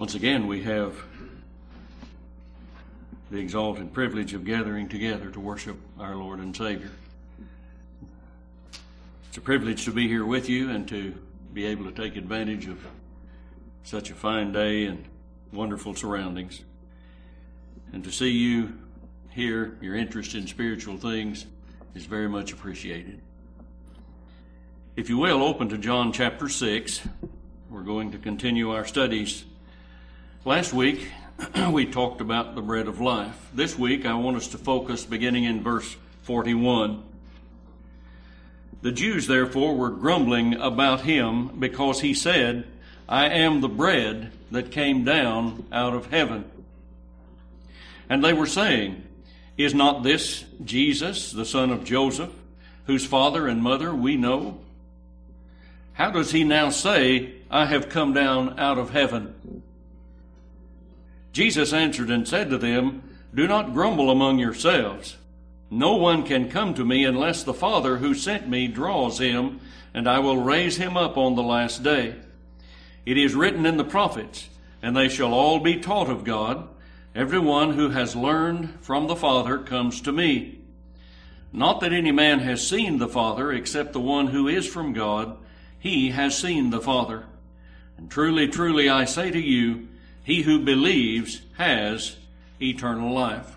Once again, we have the exalted privilege of gathering together to worship our Lord and Savior. It's a privilege to be here with you and to be able to take advantage of such a fine day and wonderful surroundings. And to see you here, your interest in spiritual things is very much appreciated. If you will, open to John chapter 6. We're going to continue our studies. Last week, we talked about the bread of life. This week, I want us to focus beginning in verse 41. The Jews, therefore, were grumbling about him because he said, I am the bread that came down out of heaven. And they were saying, Is not this Jesus, the son of Joseph, whose father and mother we know? How does he now say, I have come down out of heaven? Jesus answered and said to them, Do not grumble among yourselves. No one can come to me unless the Father who sent me draws him, and I will raise him up on the last day. It is written in the prophets, and they shall all be taught of God. Everyone who has learned from the Father comes to me. Not that any man has seen the Father except the one who is from God. He has seen the Father. And truly, truly, I say to you, he who believes has eternal life.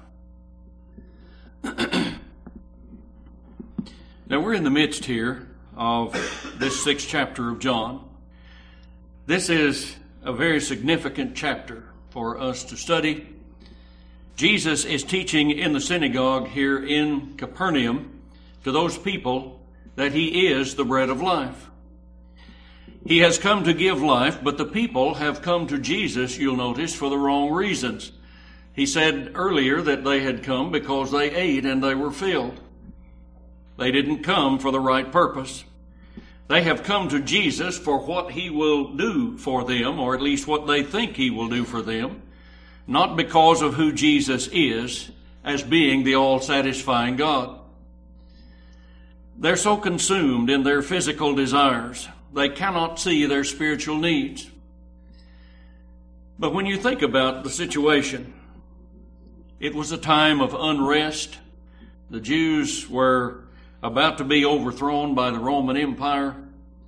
Now, we're in the midst here of this 6th chapter of John. This is a very significant chapter for us to study. Jesus is teaching in the synagogue here in Capernaum to those people that he is the bread of life. He has come to give life, but the people have come to Jesus, you'll notice, for the wrong reasons. He said earlier that they had come because they ate and they were filled. They didn't come for the right purpose. They have come to Jesus for what he will do for them, or at least what they think he will do for them, not because of who Jesus is as being the all-satisfying God. They're so consumed in their physical desires, they cannot see their spiritual needs. But when you think about the situation, it was a time of unrest. The Jews were about to be overthrown by the Roman Empire.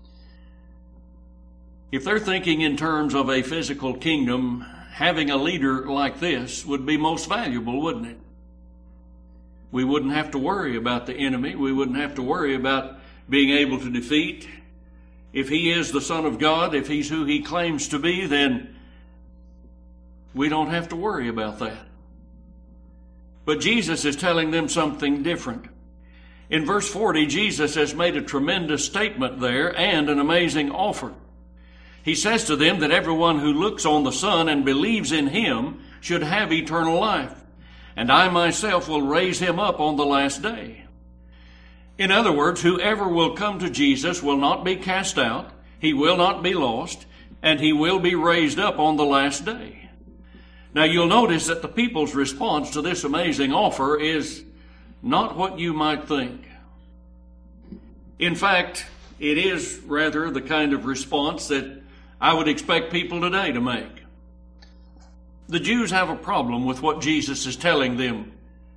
If they're thinking in terms of a physical kingdom, having a leader like this would be most valuable, wouldn't it? We wouldn't have to worry about the enemy. We wouldn't have to worry about being able to defeat. If he is the Son of God, if he's who he claims to be, then we don't have to worry about that. But Jesus is telling them something different. In verse 40, Jesus has made a tremendous statement there and an amazing offer. He says to them that everyone who looks on the Son and believes in him should have eternal life, and I myself will raise him up on the last day. In other words, whoever will come to Jesus will not be cast out, he will not be lost, and he will be raised up on the last day. Now you'll notice that the people's response to this amazing offer is not what you might think. In fact, it is rather the kind of response that I would expect people today to make. The Jews have a problem with what Jesus is telling them.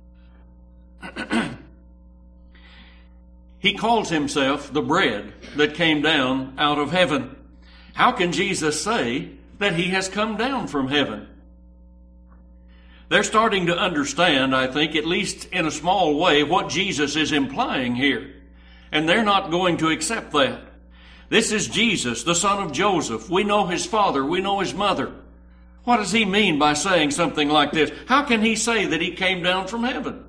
He calls himself the bread that came down out of heaven. How can Jesus say that he has come down from heaven? They're starting to understand, I think, at least in a small way, what Jesus is implying here. And they're not going to accept that. This is Jesus, the son of Joseph. We know his father. We know his mother. What does he mean by saying something like this? How can he say that he came down from heaven?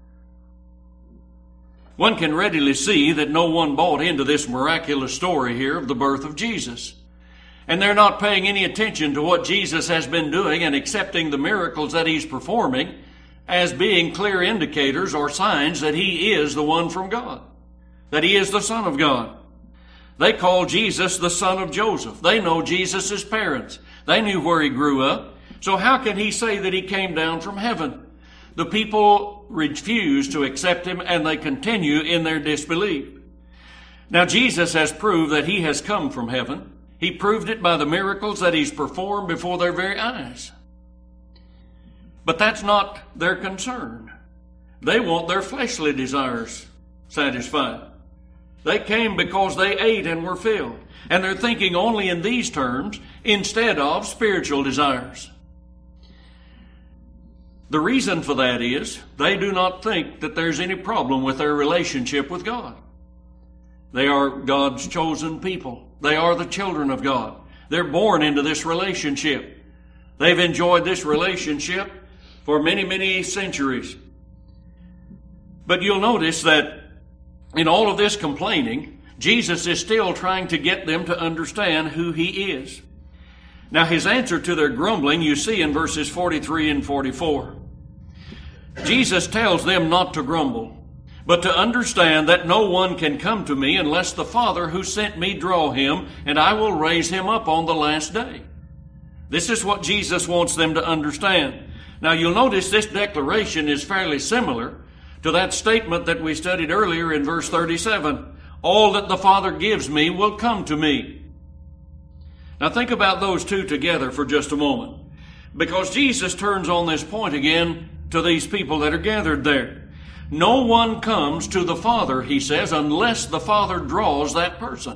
One can readily see that no one bought into this miraculous story here of the birth of Jesus. And they're not paying any attention to what Jesus has been doing and accepting the miracles that he's performing as being clear indicators or signs that he is the one from God, that he is the Son of God. They call Jesus the son of Joseph. They know Jesus' parents. They knew where he grew up. So how can he say that he came down from heaven? The people refuse to accept him, and they continue in their disbelief. Now, Jesus has proved that he has come from heaven. He proved it by the miracles that He's performed before their very eyes. But that's not their concern. They want their fleshly desires satisfied. They came because they ate and were filled. And they're thinking only in these terms instead of spiritual desires. The reason for that is they do not think that there's any problem with their relationship with God. They are God's chosen people. They are the children of God. They're born into this relationship. They've enjoyed this relationship for many, many centuries. But you'll notice that in all of this complaining, Jesus is still trying to get them to understand who He is. Now, His answer to their grumbling you see in verses 43 and 44. Jesus tells them not to grumble, but to understand that no one can come to me unless the Father who sent me draw him, and I will raise him up on the last day. This is what Jesus wants them to understand. Now, you'll notice this declaration is fairly similar to that statement that we studied earlier in verse 37. All that the Father gives me will come to me. Now think about those two together for just a moment, because Jesus turns on this point again to these people that are gathered there. No one comes to the Father, He says, unless the Father draws that person.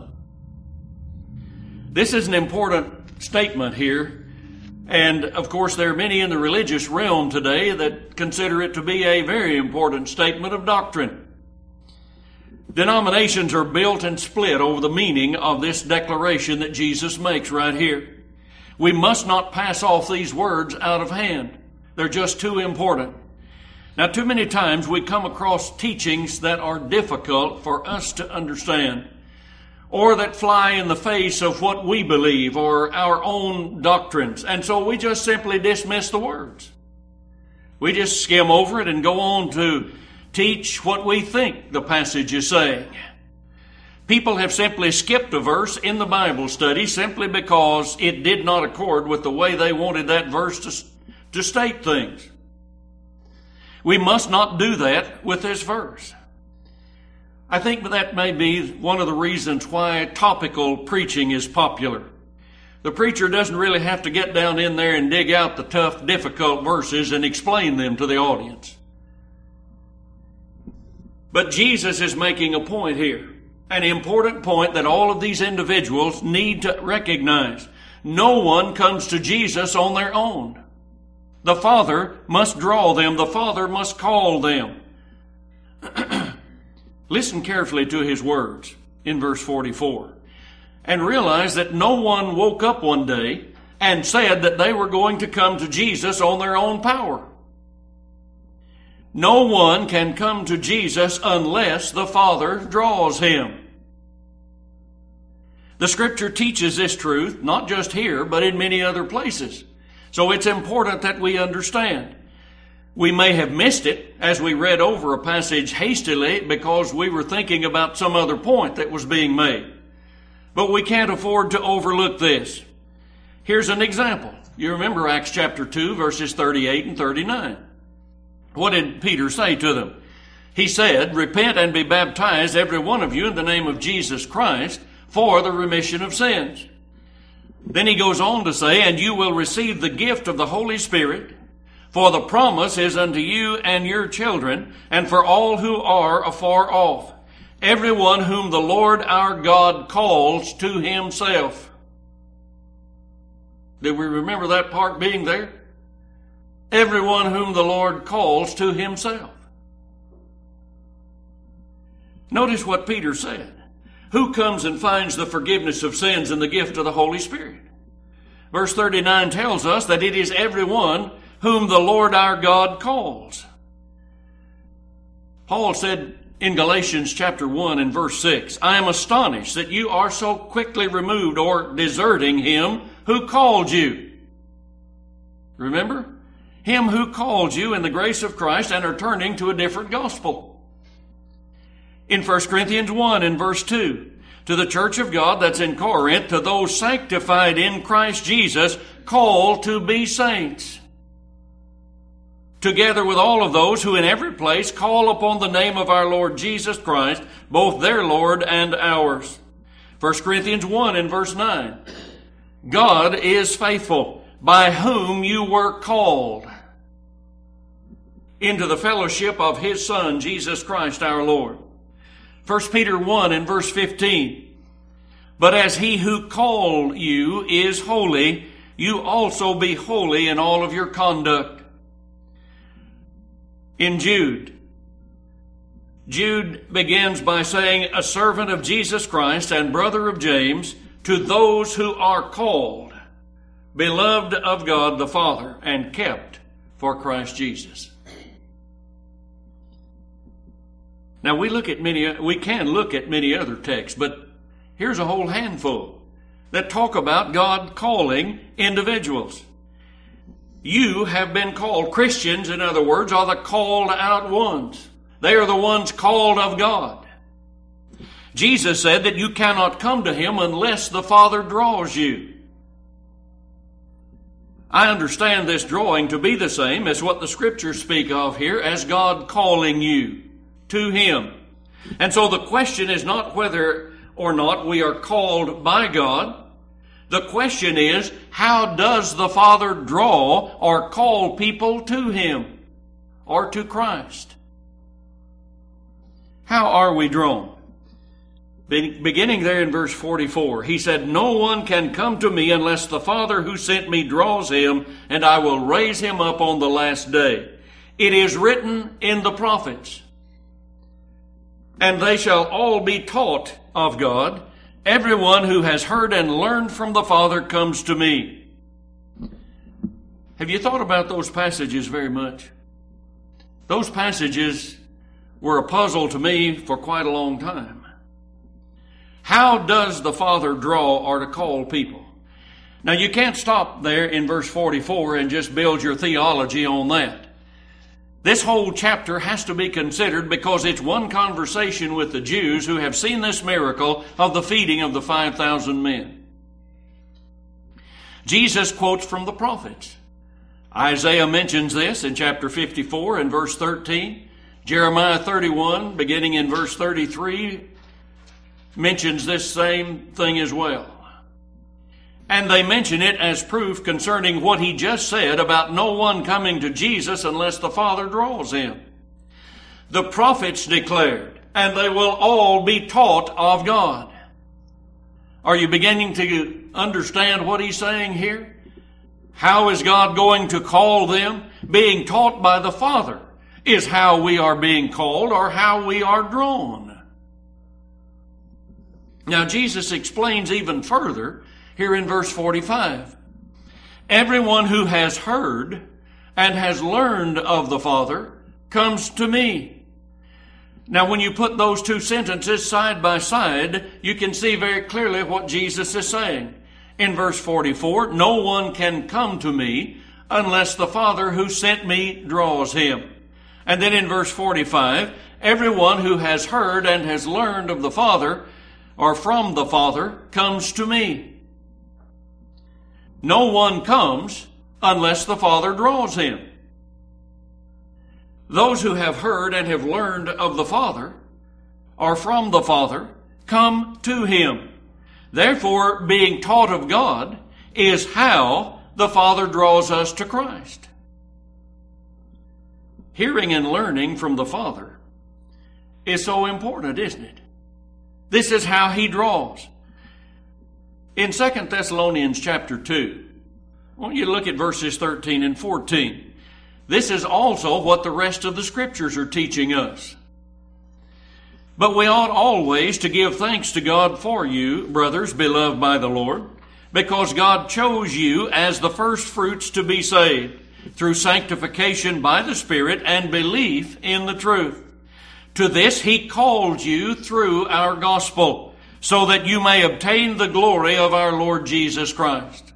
This is an important statement here. And, of course, there are many in the religious realm today that consider it to be a very important statement of doctrine. Denominations are built and split over the meaning of this declaration that Jesus makes right here. We must not pass off these words out of hand. They're just too important. Now, too many times we come across teachings that are difficult for us to understand, or that fly in the face of what we believe or our own doctrines. And so we just simply dismiss the words. We just skim over it and go on to teach what we think the passage is saying. People have simply skipped a verse in the Bible study simply because it did not accord with the way they wanted that verse to state things. We must not do that with this verse. I think that may be one of the reasons why topical preaching is popular. The preacher doesn't really have to get down in there and dig out the tough, difficult verses and explain them to the audience. But Jesus is making a point here, an important point that all of these individuals need to recognize. No one comes to Jesus on their own. The Father must draw them. The Father must call them. Listen carefully to His words in verse 44 and realize that no one woke up one day and said that they were going to come to Jesus on their own power. No one can come to Jesus unless the Father draws him. The Scripture teaches this truth, not just here, but in many other places. So it's important that we understand. We may have missed it as we read over a passage hastily because we were thinking about some other point that was being made. But we can't afford to overlook this. Here's an example. You remember Acts chapter 2, verses 38 and 39. What did Peter say to them? He said, "Repent and be baptized, every one of you, in the name of Jesus Christ, for the remission of sins." Then he goes on to say, "And you will receive the gift of the Holy Spirit, for the promise is unto you and your children, and for all who are afar off, everyone whom the Lord our God calls to Himself." Did we remember that part being there? Everyone whom the Lord calls to Himself. Notice what Peter said. Who comes and finds the forgiveness of sins and the gift of the Holy Spirit? Verse 39 tells us that it is everyone whom the Lord our God calls. Paul said in Galatians chapter 1 and verse 6, "I am astonished that you are so quickly removed or deserting Him who called you." Remember? Him who called you in the grace of Christ and are turning to a different gospel. In 1 Corinthians 1 and verse 2, to the church of God that's in Corinth, to those sanctified in Christ Jesus, called to be saints, together with all of those who in every place call upon the name of our Lord Jesus Christ, both their Lord and ours. 1 Corinthians 1 and verse 9, God is faithful, by whom you were called into the fellowship of His Son, Jesus Christ our Lord. 1 Peter 1 and verse 15. But as He who called you is holy, you also be holy in all of your conduct. In Jude begins by saying, a servant of Jesus Christ and brother of James, to those who are called, beloved of God the Father, and kept for Christ Jesus. Now we can look at many other texts, but here's a whole handful that talk about God calling individuals. You have been called. Christians, in other words, are the called out ones. They are the ones called of God. Jesus said that you cannot come to Him unless the Father draws you. I understand this drawing to be the same as what the Scriptures speak of here as God calling you to Him. And so the question is not whether or not we are called by God. The question is, how does the Father draw or call people to Him or to Christ? How are we drawn? Beginning there in verse 44, He said, no one can come to me unless the Father who sent me draws him, and I will raise him up on the last day. It is written in the prophets, and they shall all be taught of God. Everyone who has heard and learned from the Father comes to me. Have you thought about those passages very much? Those passages were a puzzle to me for quite a long time. How does the Father draw or to call people? Now you can't stop there in verse 44 and just build your theology on that. This whole chapter has to be considered because it's one conversation with the Jews who have seen this miracle of the feeding of the 5,000 men. Jesus quotes from the prophets. Isaiah mentions this in chapter 54 and verse 13. Jeremiah 31, beginning in verse 33, mentions this same thing as well. And they mention it as proof concerning what he just said about no one coming to Jesus unless the Father draws him. The prophets declared, and they will all be taught of God. Are you beginning to understand what he's saying here? How is God going to call them? Being taught by the Father is how we are being called or how we are drawn. Now Jesus explains even further here in verse 45. Everyone who has heard and has learned of the Father comes to me. Now when you put those two sentences side by side, you can see very clearly what Jesus is saying. In verse 44, no one can come to me unless the Father who sent me draws him. And then in verse 45, everyone who has heard and has learned of the Father or from the Father comes to me. No one comes unless the Father draws him. Those who have heard and have learned of the Father or from the Father come to him. Therefore, being taught of God is how the Father draws us to Christ. Hearing and learning from the Father is so important, isn't it? This is how he draws. In 2 Thessalonians chapter 2, I want you to look at verses 13 and 14. This is also what the rest of the Scriptures are teaching us. But we ought always to give thanks to God for you, brothers, beloved by the Lord, because God chose you as the first fruits to be saved, through sanctification by the Spirit and belief in the truth. To this he called you through our gospel, so that you may obtain the glory of our Lord Jesus Christ.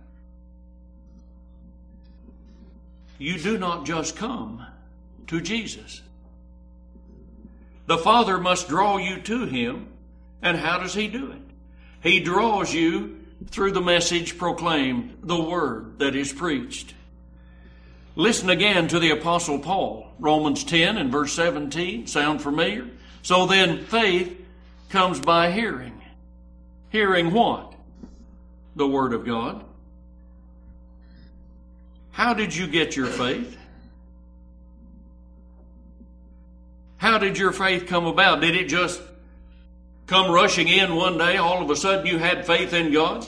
You do not just come to Jesus. The Father must draw you to him. And how does he do it? He draws you through the message proclaimed, the word that is preached. Listen again to the Apostle Paul. Romans 10 and verse 17. Sound familiar? So then faith comes by hearing. Hearing what? The Word of God. How did you get your faith? How did your faith come about? Did it just come rushing in one day? All of a sudden you had faith in God?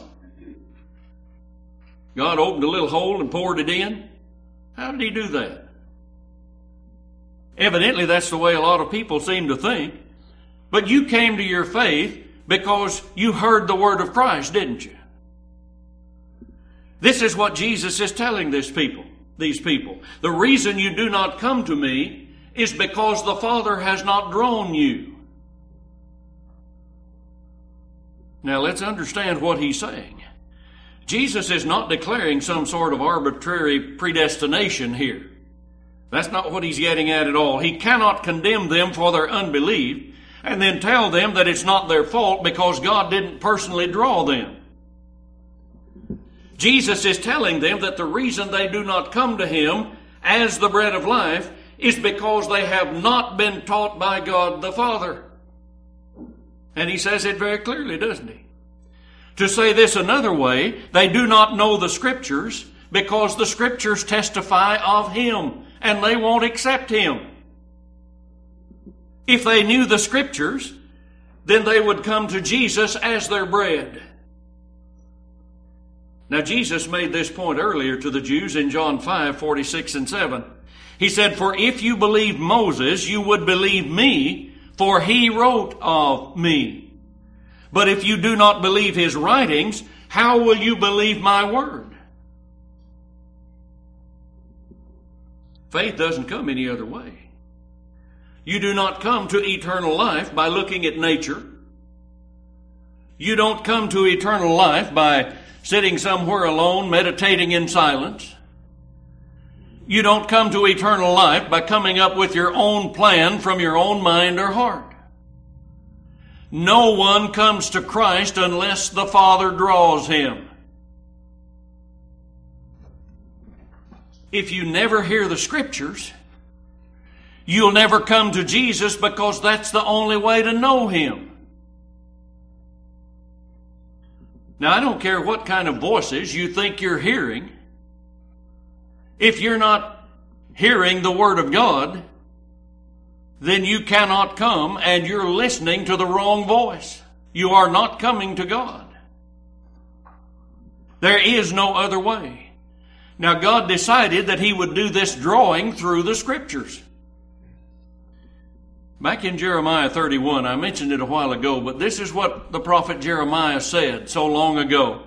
God opened a little hole and poured it in? How did He do that? Evidently that's the way a lot of people seem to think. But you came to your faith because you heard the word of Christ, didn't you? This is what Jesus is telling these people. The reason you do not come to me is because the Father has not drawn you. Now let's understand what He's saying. Jesus is not declaring some sort of arbitrary predestination here. That's not what He's getting at all. He cannot condemn them for their unbelief and then tell them that it's not their fault because God didn't personally draw them. Jesus is telling them that the reason they do not come to Him as the bread of life is because they have not been taught by God the Father. And He says it very clearly, doesn't He? To say this another way, they do not know the Scriptures because the Scriptures testify of Him and they won't accept Him. If they knew the Scriptures, then they would come to Jesus as their bread. Now, Jesus made this point earlier to the Jews in John 5:46 and 7. He said, "For if you believed Moses, you would believe me, for he wrote of me. But if you do not believe his writings, how will you believe my word?" Faith doesn't come any other way. You do not come to eternal life by looking at nature. You don't come to eternal life by sitting somewhere alone, meditating in silence. You don't come to eternal life by coming up with your own plan from your own mind or heart. No one comes to Christ unless the Father draws him. If you never hear the Scriptures, you'll never come to Jesus because that's the only way to know Him. Now, I don't care what kind of voices you think you're hearing. If you're not hearing the Word of God, then you cannot come and you're listening to the wrong voice. You are not coming to God. There is no other way. Now, God decided that He would do this drawing through the Scriptures. Back in Jeremiah 31, I mentioned it a while ago, but this is what the prophet Jeremiah said so long ago.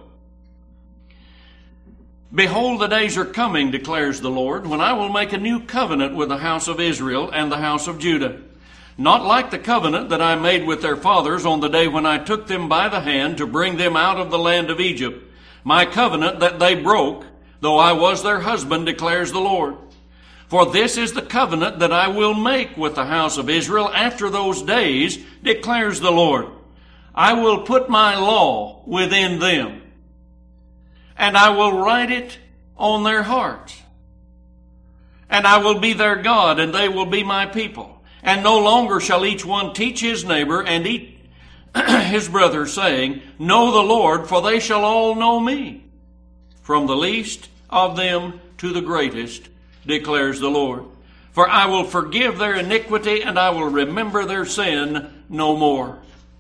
"Behold, the days are coming, declares the Lord, when I will make a new covenant with the house of Israel and the house of Judah. Not like the covenant that I made with their fathers on the day when I took them by the hand to bring them out of the land of Egypt. My covenant that they broke, though I was their husband, declares the Lord. For this is the covenant that I will make with the house of Israel after those days, declares the Lord. I will put my law within them, and I will write it on their hearts. And I will be their God, and they will be my people. And no longer shall each one teach his neighbor and his brother, saying, Know the Lord, for they shall all know me, from the least of them to the greatest, declares the Lord. For I will forgive their iniquity, and I will remember their sin no more."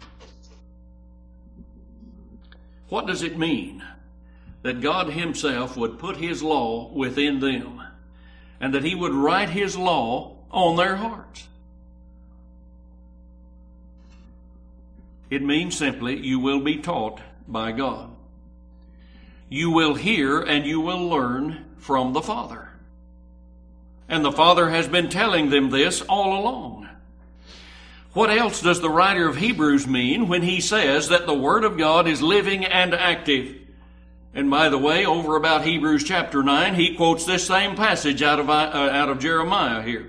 What does it mean that God Himself would put His law within them, and that He would write His law on their hearts? It means simply, you will be taught by God. You will hear and you will learn from the Father. And the Father has been telling them this all along. What else does the writer of Hebrews mean when he says that the Word of God is living and active? And by the way, over about Hebrews chapter 9, he quotes this same passage out of Jeremiah here.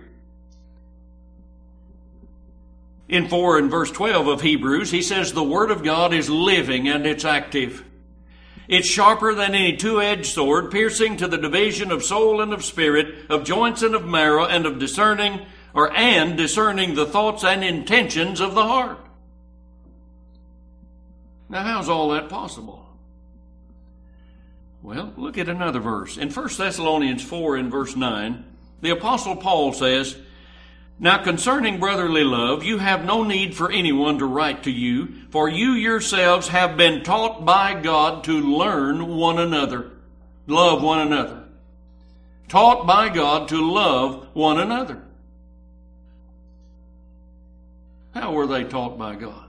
In 4 and verse 12 of Hebrews, he says the Word of God is living and it's active. It's sharper than any two-edged sword, piercing to the division of soul and of spirit, of joints and of marrow, and of discerning the thoughts and intentions of the heart. Now, how's all that possible? Well, look at another verse. In 1 Thessalonians 4 in verse 9, the Apostle Paul says, "Now concerning brotherly love, you have no need for anyone to write to you, for you yourselves have been taught by God to learn one another, love one another." Taught by God to love one another. How were they taught by God?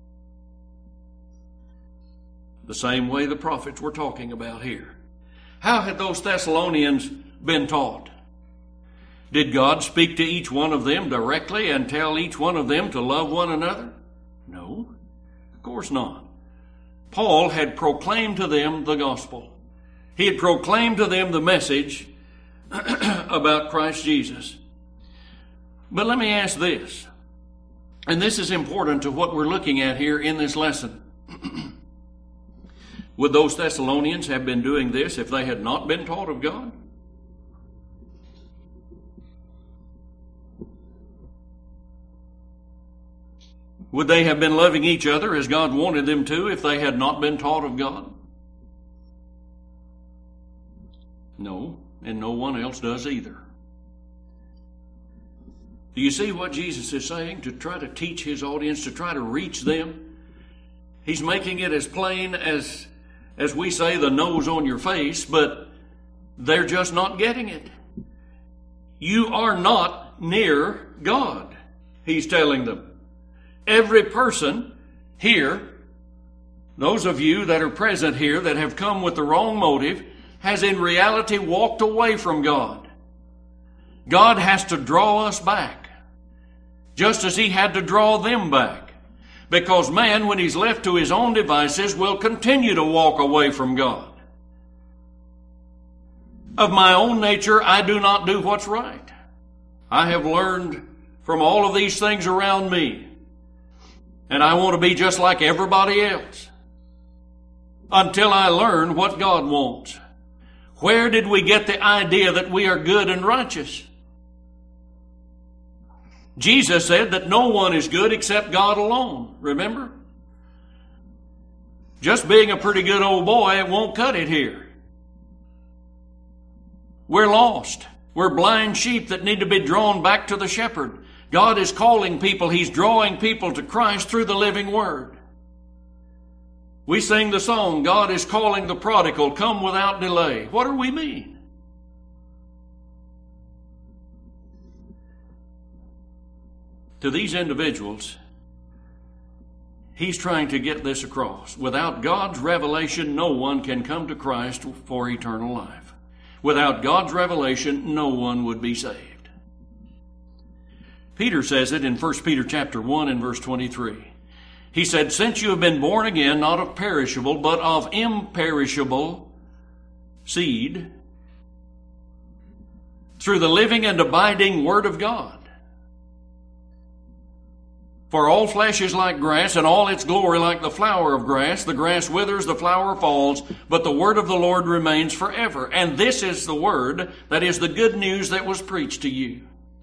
The same way the prophets were talking about here. How had those Thessalonians been taught? Did God speak to each one of them directly and tell each one of them to love one another? No, of course not. Paul had proclaimed to them the gospel. He had proclaimed to them the message about Christ Jesus. But let me ask this, and this is important to what we're looking at here in this lesson. Would those Thessalonians have been doing this if they had not been taught of God? Would they have been loving each other as God wanted them to if they had not been taught of God? No, and no one else does either. Do you see what Jesus is saying? To try to teach his audience, to try to reach them. He's making it as plain as we say, the nose on your face, but they're just not getting it. You are not near God, he's telling them. Every person here, those of you that are present here that have come with the wrong motive, has in reality walked away from God. God has to draw us back, just as he had to draw them back. Because man, when he's left to his own devices, will continue to walk away from God. Of my own nature, I do not do what's right. I have learned from all of these things around me, and I want to be just like everybody else until I learn what God wants. Where did we get the idea that we are good and righteous? Jesus said that no one is good except God alone. Remember? Just being a pretty good old boy, it won't cut it here. We're lost. We're blind sheep that need to be drawn back to the shepherd. God is calling people. He's drawing people to Christ through the living word. We sing the song, God is calling the prodigal, come without delay. What do we mean? To these individuals, he's trying to get this across. Without God's revelation, no one can come to Christ for eternal life. Without God's revelation, no one would be saved. Peter says it in 1 Peter chapter 1 and verse 23. He said, since you have been born again, not of perishable, but of imperishable seed, through the living and abiding word of God. For all flesh is like grass, and all its glory like the flower of grass. The grass withers, the flower falls, but the word of the Lord remains forever. And this is the word that is the good news that was preached to you.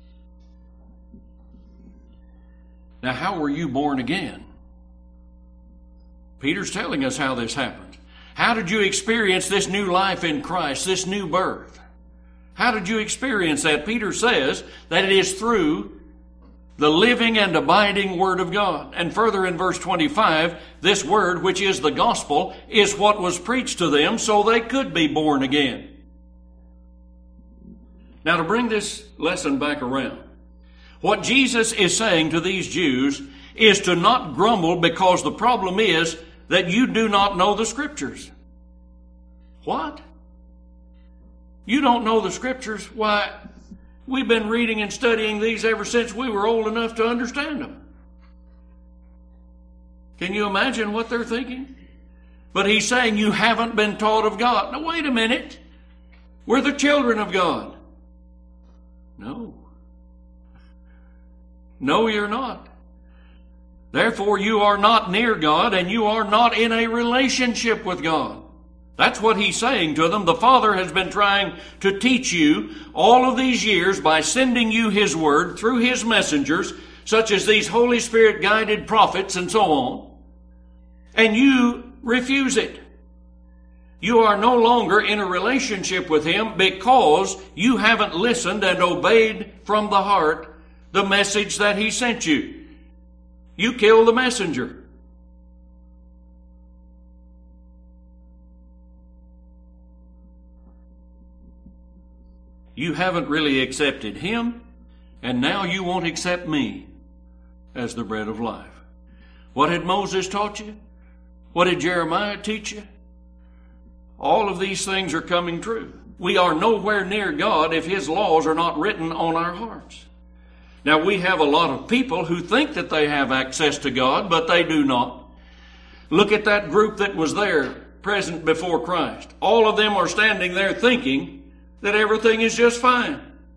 Now, how were you born again? Peter's telling us how this happened. How did you experience this new life in Christ, this new birth? How did you experience that? Peter says that it is through the living and abiding word of God. And further in verse 25, this word, which is the gospel, is what was preached to them so they could be born again. Now, to bring this lesson back around, what Jesus is saying to these Jews is to not grumble because the problem is that you do not know the Scriptures. What? You don't know the Scriptures? Why, we've been reading and studying these ever since we were old enough to understand them. Can you imagine what they're thinking? But he's saying you haven't been taught of God. Now wait a minute. We're the children of God. No. No, you're not. Therefore, you are not near God, and you are not in a relationship with God. That's what he's saying to them. The Father has been trying to teach you all of these years by sending you his word through his messengers, such as these Holy Spirit guided prophets and so on. And you refuse it. You are no longer in a relationship with Him because you haven't listened and obeyed from the heart the message that He sent you. You killed the messenger. You haven't really accepted Him, and now you won't accept me as the bread of life. What had Moses taught you? What did Jeremiah teach you? All of these things are coming true. We are nowhere near God if His laws are not written on our hearts. Now, we have a lot of people who think that they have access to God, but they do not. Look at that group that was there present before Christ. All of them are standing there thinking that everything is just fine.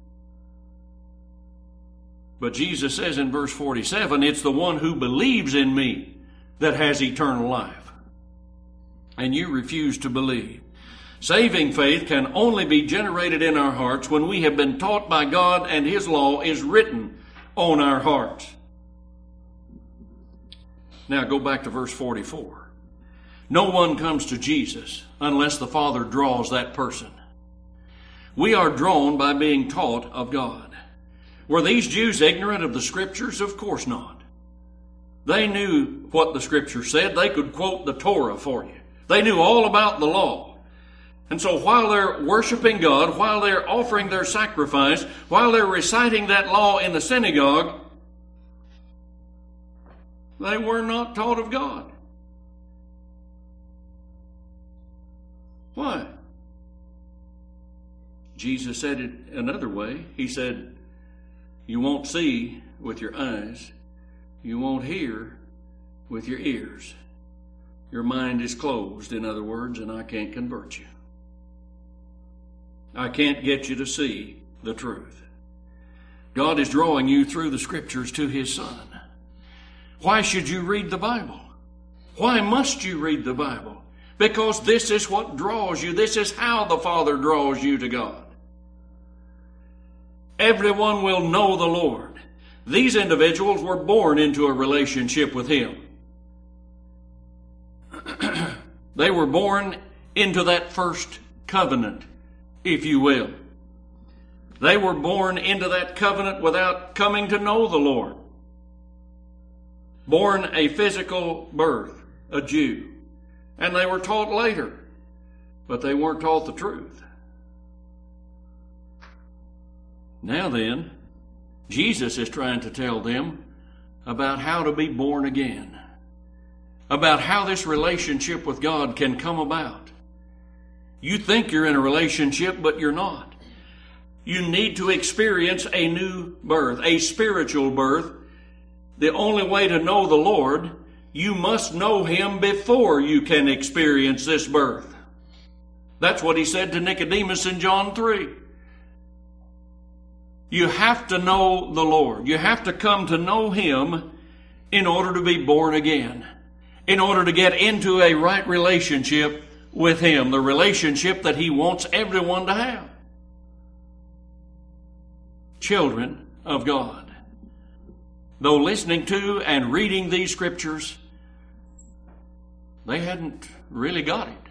But Jesus says in verse 47, it's the one who believes in me that has eternal life. And you refuse to believe. Saving faith can only be generated in our hearts when we have been taught by God and His law is written on our hearts. Now go back to verse 44. No one comes to Jesus unless the Father draws that person. We are drawn by being taught of God. Were these Jews ignorant of the Scriptures? Of course not. They knew what the Scripture said. They could quote the Torah for you. They knew all about the law. And so while they're worshiping God, while they're offering their sacrifice, while they're reciting that law in the synagogue, they were not taught of God. Why? Jesus said it another way. He said, you won't see with your eyes. You won't hear with your ears. Your mind is closed, in other words, and I can't convert you. I can't get you to see the truth. God is drawing you through the Scriptures to His Son. Why should you read the Bible? Why must you read the Bible? Because this is what draws you. This is how the Father draws you to God. Everyone will know the Lord. These individuals were born into a relationship with Him. They were born into that first covenant, if you will. They were born into that covenant without coming to know the Lord. Born a physical birth, a Jew. And they were taught later, but they weren't taught the truth. Now then, Jesus is trying to tell them about how to be born again, about how this relationship with God can come about. You think you're in a relationship, but you're not. You need to experience a new birth, a spiritual birth. The only way to know the Lord, you must know Him before you can experience this birth. That's what He said to Nicodemus in John 3. You have to know the Lord. You have to come to know Him in order to be born again, in order to get into a right relationship with Him, the relationship that He wants everyone to have. Children of God. Though listening to and reading these Scriptures, they hadn't really got it.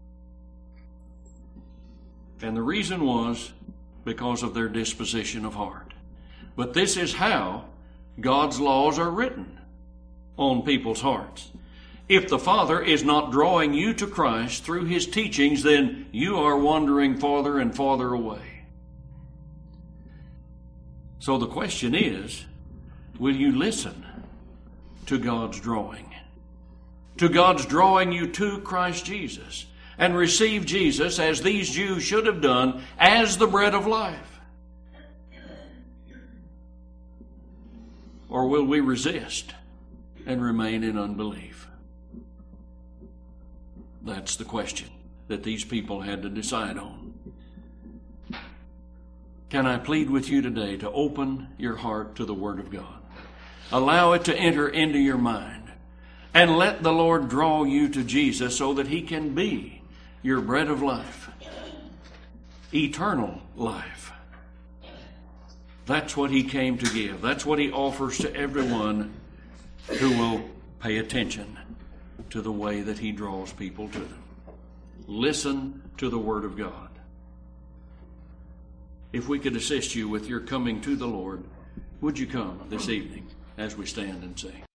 And the reason was because of their disposition of heart. But this is how God's laws are written on people's hearts. If the Father is not drawing you to Christ through His teachings, then you are wandering farther and farther away. So the question is, will you listen to God's drawing? To God's drawing you to Christ Jesus, and receive Jesus as these Jews should have done as the bread of life? Or will we resist and remain in unbelief? That's the question that these people had to decide on. Can I plead with you today to open your heart to the Word of God? Allow it to enter into your mind, and let the Lord draw you to Jesus so that He can be your bread of life, eternal life. That's what He came to give. That's what He offers to everyone who will pay attention to the way that He draws people to them. Listen to the Word of God. If we could assist you with your coming to the Lord, would you come this evening as we stand and sing?